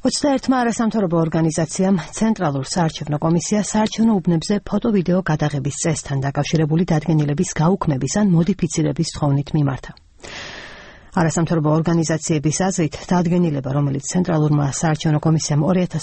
21-მა არასამთავრობო ორგანიზაციამ ცენტრალურ საარჩევნო კომისიას საარჩევნო უბნებზე ფოტო-ვიდეო გადაღების წესთან დაკავშირებული დადგენილების გაუქმების ან მოდიფიცირების თხოვნით მიმართა. არასამთავრობო ორგანიზაციების აზრით, დადგენილება, რომელიც ცენტრალურმა საარჩევნო კომისიამ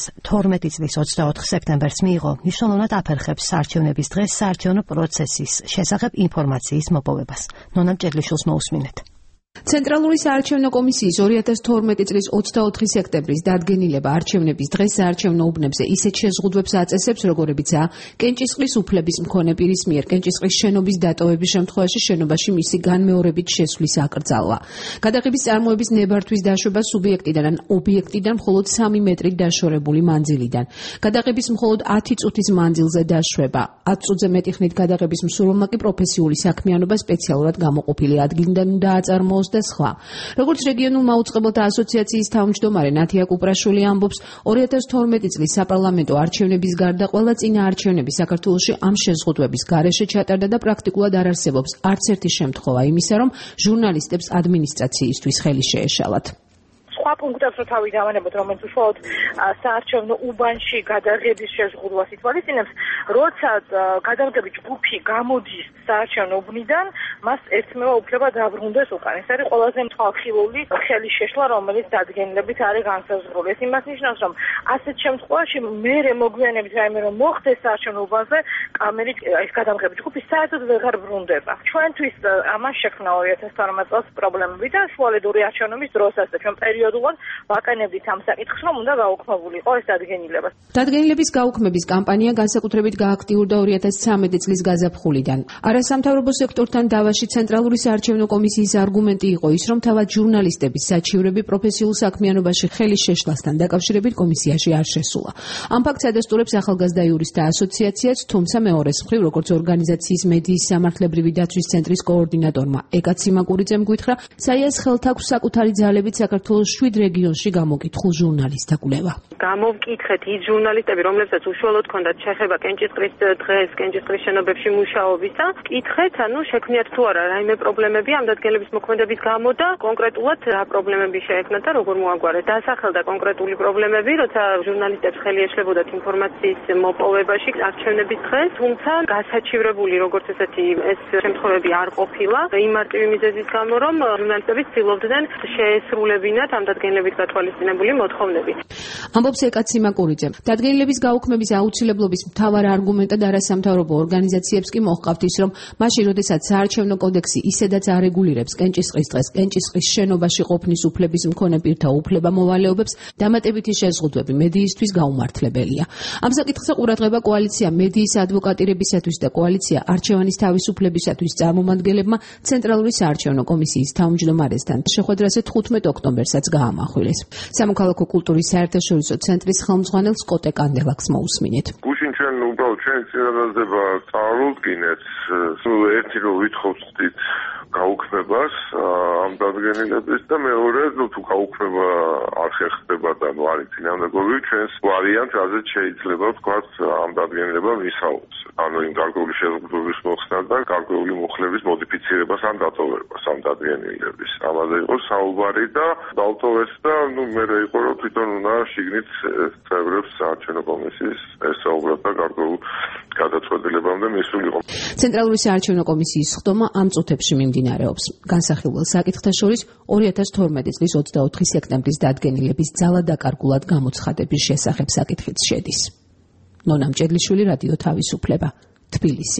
2012 წლის 24 სექტემბერს მიიღო, მნიშვნელოვნად აფერხებს საარჩევნების დღეს საარჩევნო პროცესის შესახებ ინფორმაციის მოპოვებას. ნონა მჭედლიშვილს მოусმინეთ. ცენტრალური საარჩევნო კომისიის 2012 წლის 24 სექტემბრის დადგენილება არჩევნების დღეს საარჩევნო უბნებზე ისეთ შეზღუდვებს აწესებს, როგორებიცაა კენჭისყრის უფლების მქონე პირის მიერ კენჭისყრის შენობის დატოვების შემთხვევაში შენობაში მისი განმეორებით შესვლის აკრძალვა. გადაღების წარმოების ნებართვის დაშვება სუბიექტიდან ან ობიექტიდან მხოლოდ 3 მეტრით დაშორებული მანძილიდან. გადაღების მხოლოდ 10 წუთის მანძილზე დაშვება. 10 წუთზე მეტი ხნით გადაღების მსურველმა კი პროფესიული საქმიანობა სპეციალურად გამოყოფილი ადგილიდან უნდა აწარმოოს და სხვა. როგორც რეგიონულ მაუწყებელთა ასოციაციის თავმჯდომარე ნათია კუპრაშვილი ამბობს, 2012 წლის საპარლამენტო არჩევნების გარდა ყველა წინა არჩევნები საქართველოში ამ შეზღუდვების გარეშე ჩატარდა და პრაქტიკულად არ არსებობს არც ერთი შემთხვევა იმისა, რომ ჟურნალისტებს ადმინისტრაციისთვის ხელი შეეშალათ. სხვა პუნქტებს რო თავი დავანებოთ, რომელიც უშუალოდ საარჩევნო უბანში გადაღების შეზღუდვას ითვალისწინებს, როცა გადაღების ჯგუფი გამოდის საარჩევნო უბნიდან, მას ერთმევა უფლება დაბრუნდეს უკან. ეს არის ყველაზე მთვალხილული ხელის შეშლა, რომელიც დადგენილებით არის განსაზღვრული. ეს იმას ნიშნავს, რომ ასეთ შემთხვევაში მერე მოგვიანებით რაიმე რომ მოხდეს საარჩევნო უბანზე, კამერით ეს გადაღების ჯგუფი საერთოდ ვეღარ ბრუნდება. ჩვენთვის ამას შექმნა 2012 წელს პრობლემები და შუალედური არჩევნების დროსაც და ჩვენ პერიოდულად ვაკანებდით ამ საკითხს, რომ უნდა გაუქმებულიყო ეს დადგენილება. დადგენილების გაუქმების კამპანია განსაკუთრებით გააქტიურდა 2013 წლის გაზაფხულიდან. არასამთავრობო სექტორთან დავაში ცენტრალური საარჩევნო კომისიის არგუმენტი იყო ის, რომ თავად ჟურნალისტების საჩივრები პროფესიულ საქმიანობაში ხელის შეშლასთან დაკავშირებით კომისიაში არ შესულა. ამ ფაქტს ადასტურებს ახალგაზრდა იურისტთა ასოციაციაც, თუმცა მეორეს მხრივ, როგორც ორგანიზაციის მედიის სამართლებრივი დაცვის ცენტრის координаტორმა ეკა ციმაკურიძემ გითხრა, საიას ხელთ აქვს საკუთარი ძალებით საქართველოს 7 რეგიონში გამოკითხულ ჟურნალისტთა კვლევა. გამოვკითხეთ ის ჟურნალისტები, რომლებსაც უშუალოდ ჰქონდათ შეხება კენჭისყრის დღეს, კენჭისყრის შენობებში მუშაობისა, კითხეთ, შექმნიათ თუ არა რაიმე პრობლემები ამ დადგენილების მოქმედების გამო და კონკრეტულად რა პრობლემები შეექმნათ და როგორ მოაგვარეთ. დასახელდა კონკრეტული პრობლემები, როცა ჟურნალისტებს ხელი ეშლებოდათ ინფორმაციის მოპოვებაში არჩევნების დღეს, თუმცა გასაჩივრებული როგორც ესეთი ეს შემთხვევები არ ყოფილა იმ მარტივი მიზეზის გამო, რომ ჟურნალისტები ცდილობდნენ შეესრულებინათ ამ დადგენილებით გათვალისწინებული მოთხოვნები. ამბობს ეკა ციმაკურიძე. დადგენილების გაუქმების აუცილებლობის მთავარ არგუმენტად არასამთავრობო ორგანიზაციებს კი მოჰყავთ ის, რომ მაშინ, როდესაც საარჩევნო კოდექსი ისედაც არეგულირებს კენჭისყრის დღეს კენჭისყრის შენობაში ყოფნის უფლების მქონე პირთა უფლებამოვალეობებს, დამატებითი შეზღუდვები მედიისთვის გაუმართლებელია. ამ საკითხზე ყურადღება კოალიცია მედიის ადვოკატირებისათვის და კოალიცია არჩევანის თავისუფლებისათვის წარმომადგენლებმა ცენტრალური საარჩევნო კომისიის თავმჯდომარესთან შეხვედრაზე 15 ოქტომბერსაც გაამახვილეს. სამოქალაქო კულტურის საერთაშორისო ცენტრის ხელმძღვანელს კოტე კანდელაკს მოусმინეთ. გუშინ ჩვენ უბრალოდ ჩვენ წინადადება წარუდგინეთ, ერთი რომ ვითხოვთ გაუქმებას ამ დადგენილების და მეორე თუ გაუქმება არ ხერხდება და არის წინამდებობი, ჩვენს ვარიანტს რაზეც შეიძლება ვთქვათ ამ დადგენილება მისაუბროს. ანუ იმ გარკვეული შეზღუდვების მოხსნა და გარკვეული მუხლების მოდიფიცირებას ან დატოვებას ამ დადგენილების. ამაზე იყო საუბარი და დავტოვეს და მე იყო რომ თვითონ უნდა შიგნით წევრებს საარჩევნო კომისიის ესაუბროთ და გარკვეულ გადაწყვეტილებამდე მისულიყო. ცენტრალური საარჩევნო კომისიის ხდომა ამ წუთებში მიმდინარეობს. განსახილველ საკითხთა შორის 2012 წლის 24 სექტემბრის დადგენილების ძალადაკარგულად გამოცხადების შესახებ საკითხიც შედის. ნონა მჭედლიშვილი, რადიო თავისუფლება, თბილისი.